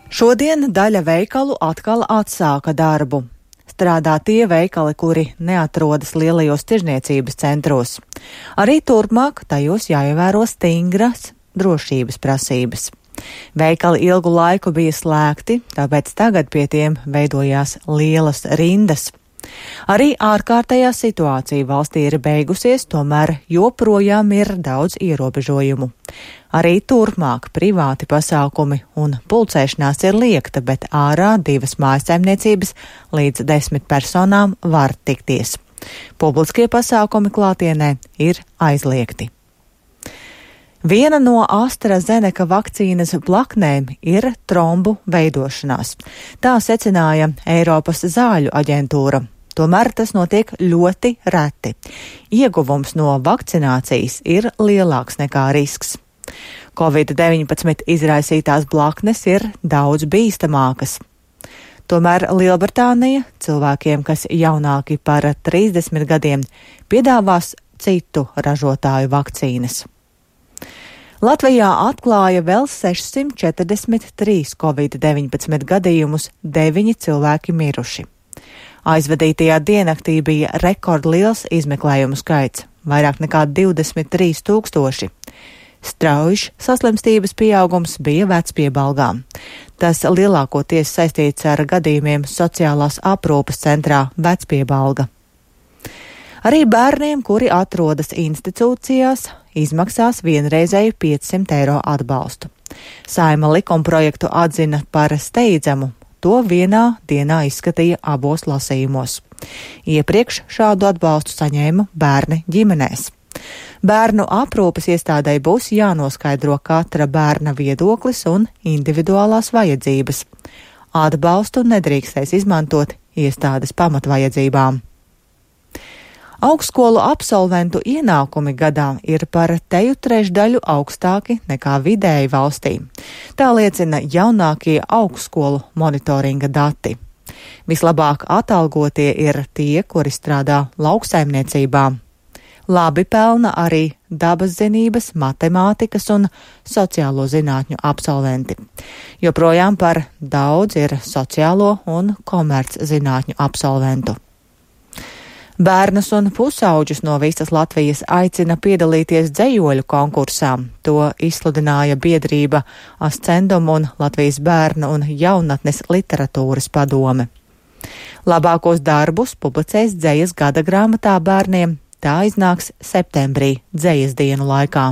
Šodien daļa veikalu atkal atsāka darbu. Strādā tie veikali, kuri neatrodas lielajos tirzniecības centros. Arī turpmāk tajos jāievēro stingras drošības prasības. Veikali ilgu laiku bija slēgti, tāpēc tagad pie tiem veidojās lielas rindas. Arī ārkārtējā situācija valstī ir beigusies, tomēr joprojām ir daudz ierobežojumu. Arī turpmāk privāti pasākumi un pulcēšanās ir liekta, bet ārā 2 mājsaimniecības līdz 10 personām var tikties. Publiskie pasākumi klātienē ir aizliegti. Viena no AstraZeneca vakcīnas blaknēm ir trombu veidošanās. Tā secināja Eiropas zāļu aģentūra. Tomēr tas notiek ļoti reti. Ieguvums no vakcinācijas ir lielāks nekā risks. Covid-19 izraisītās blaknes ir daudz bīstamākas. Tomēr Lielbritānija cilvēkiem, kas jaunāki par 30 gadiem, piedāvās citu ražotāju vakcīnas. Latvijā atklāja vēl 643 Covid-19 gadījumus, 9 cilvēki miruši. Aizvadītajā diennaktī bija rekordliels izmeklējumu skaits - vairāk nekā 23 000. Strauji saslimstības pieaugums bija Vecpiebalgā. Tas lielākoties saistīts ar gadījumiem sociālās aprūpes centrā Vecpiebalga. Arī bērniem, kuri atrodas institūcijās, izmaksās vienreizēju 500 eiro atbalstu. Saeima likumprojektu atzina par steidzamu. To vienā dienā izskatīja abos lasījumos. Iepriekš šādu atbalstu saņēma bērni ģimenēs. Bērnu aprūpes iestādei būs jānoskaidro katra bērna viedoklis un individuālās vajadzības. Atbalstu nedrīkstēs izmantot iestādes pamatvajadzībām. Augstskolu absolventu ienākumi gadā ir par teju trešdaļu augstāki nekā vidēji valstī. Tā liecina jaunākie augstskolu monitoringa dati. Vislabāk atalgotie ir tie, kuri strādā lauksaimniecībā. Labi pelna arī dabas zinības, matemātikas un sociālo zinātņu absolventi. Joprojām par daudz ir sociālo un komerc zinātņu absolventu. Bērnus un pusauģus no visas Latvijas aicina piedalīties dzejoļu konkursā. To izsludināja biedrība Ascendum un Latvijas bērnu un jaunatnes literatūras padome. Labākos darbus publicēs dzejas gada grāmatā bērniem. Tā iznāks septembrī dzejas dienu laikā.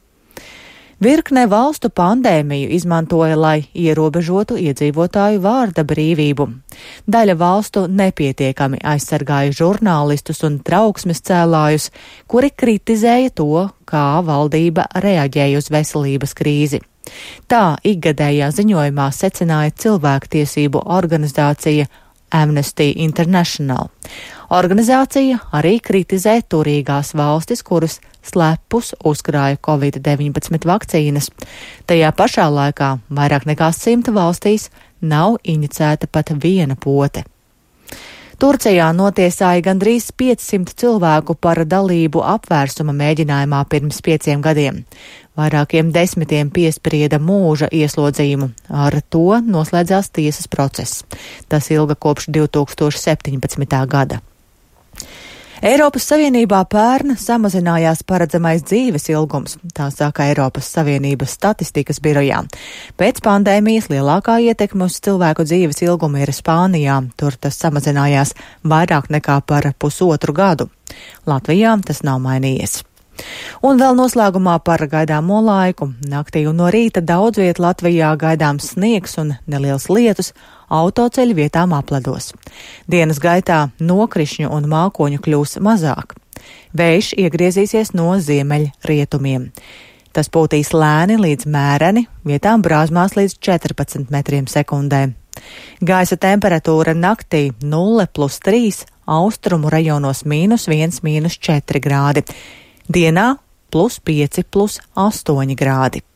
Virkne valstu pandēmiju izmantoja, lai ierobežotu iedzīvotāju vārda brīvību. Daļa valstu nepietiekami aizsargāja žurnālistus un trauksmes cēlājus, kuri kritizēja to, kā valdība reaģēja uz veselības krīzi. Tā ikgadējā ziņojumā secināja cilvēktiesību organizācija Amnesty International. Organizācija arī kritizē turīgās valstis, kuras slepus uzkrāja Covid-19 vakcīnas. Tajā pašā laikā vairāk nekā 100 valstīs nav inicēta pat viena pote. Turcijā notiesāja gandrīz 500 cilvēku par dalību apvērsuma mēģinājumā pirms 5 gadiem. Vairākiem desmitiem piesprieda mūža ieslodzījumu. Ar to noslēdzās tiesas process. Tas ilga kopš 2017. gada. Eiropas Savienībā pērn samazinājās paredzamais dzīves ilgums, tā saka Eiropas Savienības statistikas birojā. Pēc pandēmijas lielākā ietekme uz cilvēku dzīves ilgumu ir Spānijā, tur tas samazinājās vairāk nekā par pusotru gadu. Latvijā tas nav mainījies. Un vēl noslēgumā par gaidāmo laiku. Naktī un no rīta daudz viet Latvijā gaidāms sniegs un neliels lietus, autoceļu vietām apledos. Dienas gaitā nokrišņu un mākoņu kļūs mazāk. Vējš iegriezīsies no ziemeļrietumiem. Tas pūtīs lēni līdz mēreni, vietām brāzmās līdz 14 metriem sekundē. Gaisa temperatūra naktī 0+3, austrumu rajonos -1, -4 grādi. Dienā +5, +8 grādi.